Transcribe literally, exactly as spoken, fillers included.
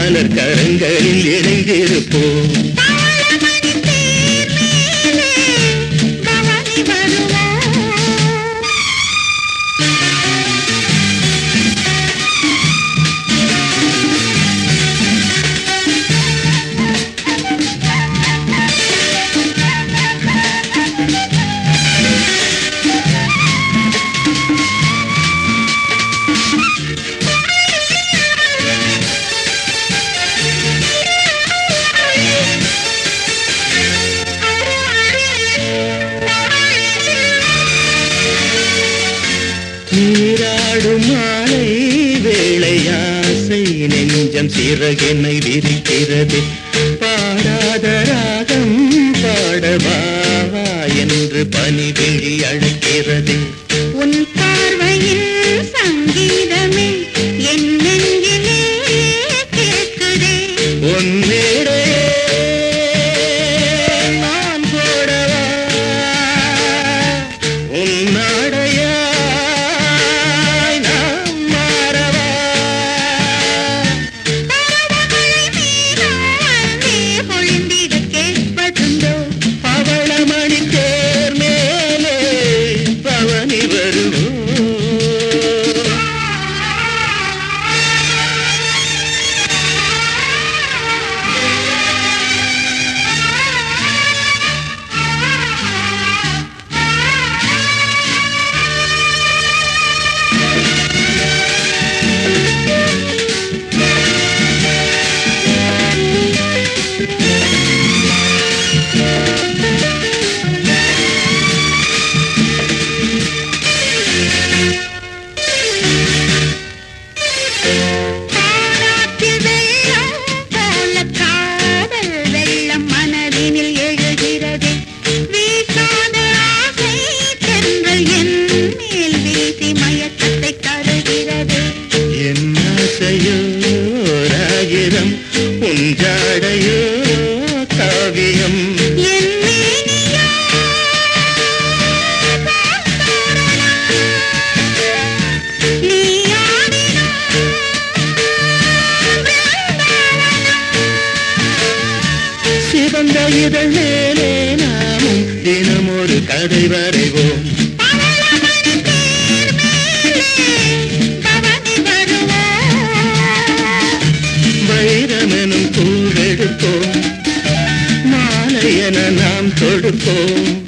மலர் கரங்களில் இணைந்திருப்போம். நீராடும் மாலை வேளையாசை நெஞ்சம் சிறகென்னை விரிக்கிறது. பாடாத ராகம் பாடவாவா என்று பனிவிழி அழைக்கிறது. உன் பார்வையில் சங்கீதமே என் நெஞ்சிலே கேட்குதே. உன் மேடையே நான் போடவா, உன் நாடையா ராகிரம் உஞ்சாடையோ காவியம். சிவந்த இதழ் மேலே நாமும் தினம் ஒரு கதை வரைவோம். வைரமெனும் பூவெடுப்போம், மாலையென நாம் தொடுப்போம்.